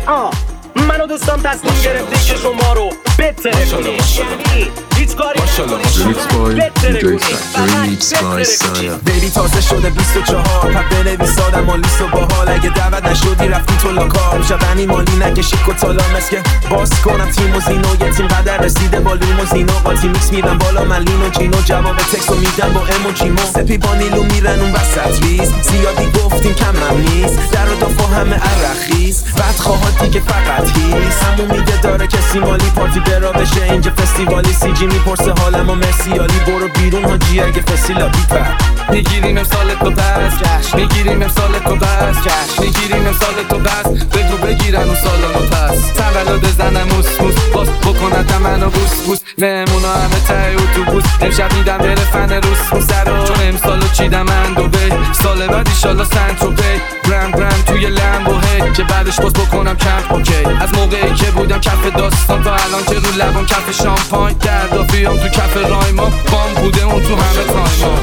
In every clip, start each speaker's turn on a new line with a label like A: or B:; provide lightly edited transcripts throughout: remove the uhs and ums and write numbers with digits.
A: منو دوستان تصمیم گرفته که شما رو بتره کنی، یعنی هیچ کاری
B: نکنی،
C: بیبی تازه شده 24 پس بنویس آدم و لیست و باحال. اگه دعوت نشدی رفتی تو لاکار، میشه غنی مالی نکشی کتالا مسکه باز کنم تیم و زینو. یه تیم قدر رسیده با لیم و زینو، قاطی میکس میدم بالا من لین و جینو. جواب تکس رو میدم با ام و جیمو، سپی با نیلو میرن اون وسط ریز. زیادی گفتیم کمم نیست، در و دافا همه عرخیز. بعد خواهد دیگه فقط هیست، همون میده داره کسی مالی پارتی برا بشه اینجا فستیوالی. سی جی میپرسه حالم و مرسیالی، برو بیرون حاجی اگه فسیلا بیپر.
D: میگیریم امسال تو پس جشن، میگیریم امسال تو پس جشن، میگیریم امسال تو پس بگو بگیرن اون سالانو پس. تولد زنم موس موس باز بکنتم منو بوس بوس. مهمونا همه ته اتوبوس، امشب میدم بره فن روس موسرا. چون امسالو چیدم من دوبی، سال بعد ایشالا سنت رو پی. برند توی لمبو هی که بعدش باز بکنم کمپ اوکی. از موقعی که بودم کف داستان تا الان که رو لبم کف شامپاین. دردافیام تو کف رایما، بام بوده اون تو همه تایما.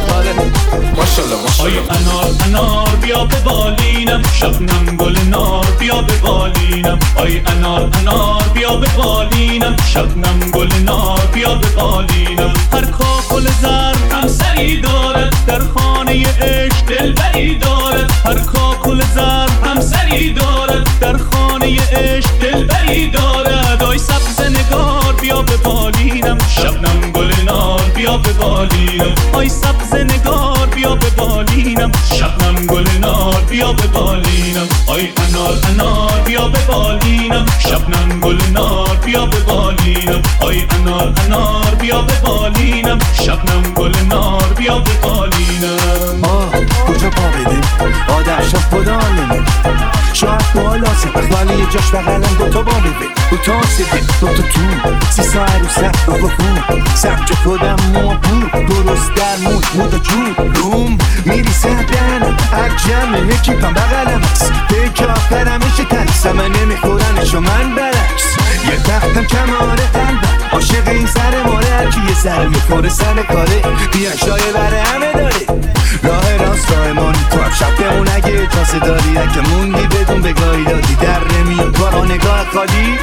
C: ماشالله
E: آی انار بیا به بالینم، شبنم گل نار بیا به بالینم. آی انار بیا به بالینم، شبنم گل نار بیا به بالینم. هر کاکل زر هم سری دارد، در خانه عشق دلبری دارد. هر کاکل زر هم سری دارد، در خانه عشق دلبری دارد. آی سبز نگار بیا به بالینم، شبنم گل نار بیا به بالینم. آی سبز نگار بیا به بالینم، شبنم گل نار بیا به بالینم. آی انار بیا به بالینم، شبنم گل نار بیا به بالینم. آی انار بیا به بالینم، شبنم گل نار بیا به بالینم.
C: کجا پا بدیم آدم شب خدا علمه. شاید بالا سپخ ولی یه جاش بغلم دوتا باله به دوتا سبه دوتا تو 300 عروسه دوتا خون. سبچه خودم ما بود درست در مودا جون. روم میریسه دهنم عجمه اکیپم بغلم است. دیگه آخرمشه تنیسم من نمیخورنشو من برعکس. یه تختم کماره قلبم عاشق این سر ماره. هرکی یه سر میخوره سر کاره، بیان شایه بره همه داره. راه راست راه مانی تو هم شبتمون اگه اجازه داری. اگه موندی بدون بگاهی دادی در نمیاد بارا نگاه خالی.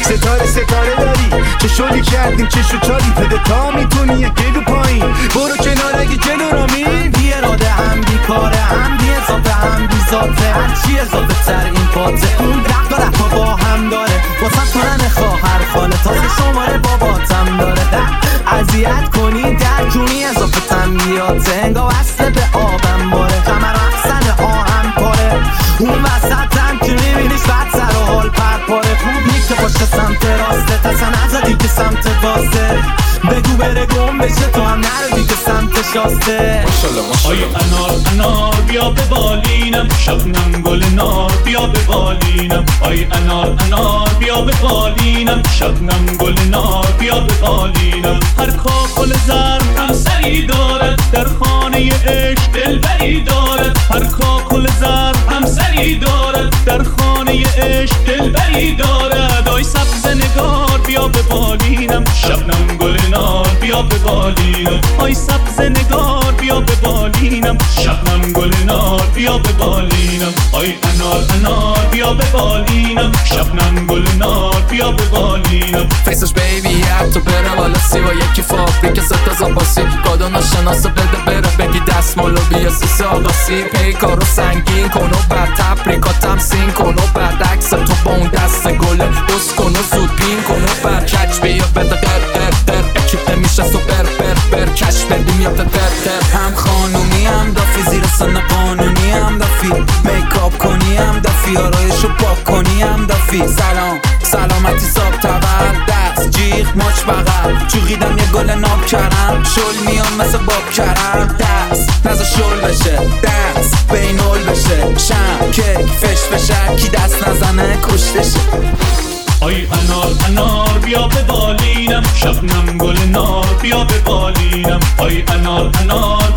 C: ستاره داری چه شلی کردیم چه شو چالی. پده تا میتونی یک گلو پایین برو کنار اگه جلو را می. بی اراده هم بی کاره هم بی اضافه هم بی ذاته. هرچی اضافه تر این پاته اون رفت و رفت با هم داره. واسه کنن خواهر خاله تازه شماره باباتم داره. اذیت کنی در جونی اضافه تنبیاته. انگاه وصله به آبم باره، کمر احسن آهم پاره. اون وسط هم که میبینیش بعد سر و حال پرپاره. خوب نیست که باشه سمت راسته، تصن نزدی که سمت واسه. بگو بره گم بشه تو هم نردی که سمت شاسته.
E: آی انار بیا به بالینم، شبنم گل نار بیا به بالینم. آی انار بیا به بالینم، شبنم گل نار بیا به بالینم. هر کاکل زر هم سری دارد، در خانه عشق دلبری دارد. هر کاکل زر هم سری دارد، در خانه عشق دلبری دارد. آی سبز نگار بیا به بالینم، شبنم گل نار بیا به بالینم. آی سبز نگار بیا به بالینم، شبنم گل نار بیا به بالینم. آی انار بیا به بالینم، شبنم گل نار بیا به بالینم.
D: فیسش بیبی حتی بره بالا سی با یکی فابریک ستا زاپاسی. کادو ناشناسه بده بره بگی دستمالو بیا سیسه آقاسی. پیکارو سنگین کن و بر تبریکاتم سین کن و برعکس تو با اون دست گله بس کن و زود پین کن و بر کچ بیا بده در اکیپ نمیشه سوپر بر کش بدیم یا در هم خانومی هم دافی زیر سن قانونی هم دافی. میکاپ کنی هم دافی، آرایشو پاک کنی هم دافی. سلامتی ساب تبر دست جیغ ماچ بغل. چوغیدم یه گل ناب کردم شل میام مثل باب کردم. دست نزا شل بشه دست بینول بشه. شم کیک فش فشه کی دست نزنه کشتشه.
E: آی انار بیا به بالینم، شبنم گل نار بیا به بالینم. آی انار